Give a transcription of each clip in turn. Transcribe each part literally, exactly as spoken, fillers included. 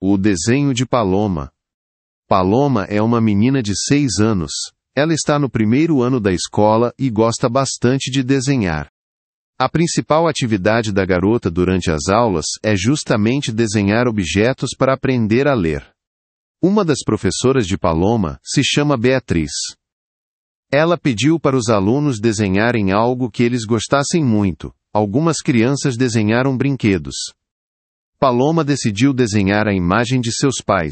O desenho de Paloma. Paloma é uma menina de seis anos. Ela está no primeiro ano da escola e gosta bastante de desenhar. A principal atividade da garota durante as aulas é justamente desenhar objetos para aprender a ler. Uma das professoras de Paloma se chama Beatriz. Ela pediu para os alunos desenharem algo que eles gostassem muito. Algumas crianças desenharam brinquedos. Paloma decidiu desenhar a imagem de seus pais.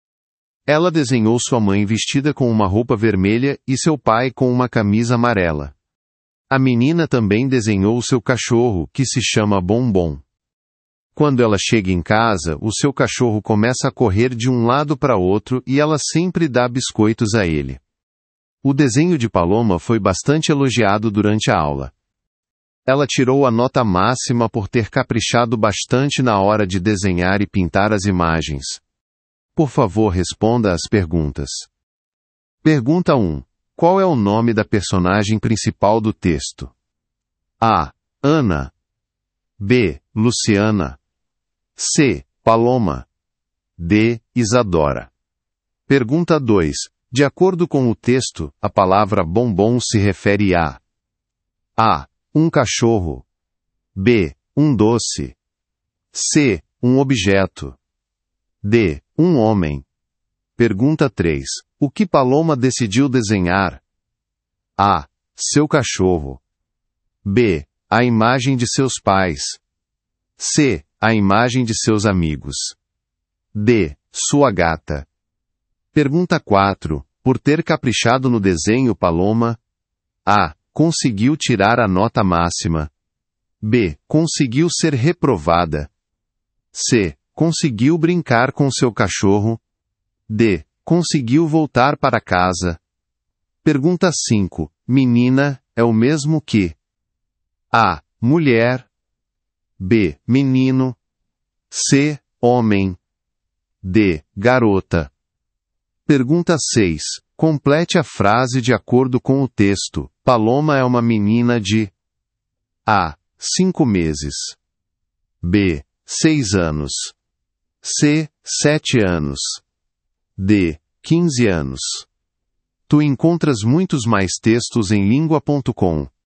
Ela desenhou sua mãe vestida com uma roupa vermelha e seu pai com uma camisa amarela. A menina também desenhou seu cachorro, que se chama Bombom. Quando ela chega em casa, o seu cachorro começa a correr de um lado para outro e ela sempre dá biscoitos a ele. O desenho de Paloma foi bastante elogiado durante a aula. Ela tirou a nota máxima por ter caprichado bastante na hora de desenhar e pintar as imagens. Por favor, responda às perguntas. Pergunta um. Qual é o nome da personagem principal do texto? A. Ana. B. Luciana. C. Paloma. D. Isadora. Pergunta dois. De acordo com o texto, a palavra bombom se refere a A. Um cachorro. B. Um doce. C. Um objeto. D. Um homem. Pergunta três. O que Paloma decidiu desenhar? A. Seu cachorro. B. A imagem de seus pais. C. A imagem de seus amigos. D. Sua gata. Pergunta quatro. Por ter caprichado no desenho, Paloma A. Conseguiu tirar a nota máxima. B. Conseguiu ser reprovada. C. Conseguiu brincar com seu cachorro. D. Conseguiu voltar para casa. Pergunta cinco. Menina é o mesmo que A. Mulher. B. Menino. C. Homem. D. Garota. Pergunta seis. Complete a frase de acordo com o texto. Paloma é uma menina de A. cinco meses. B. seis anos. C. sete anos. D. quinze anos. Tu encontras muitos mais textos em língua ponto com.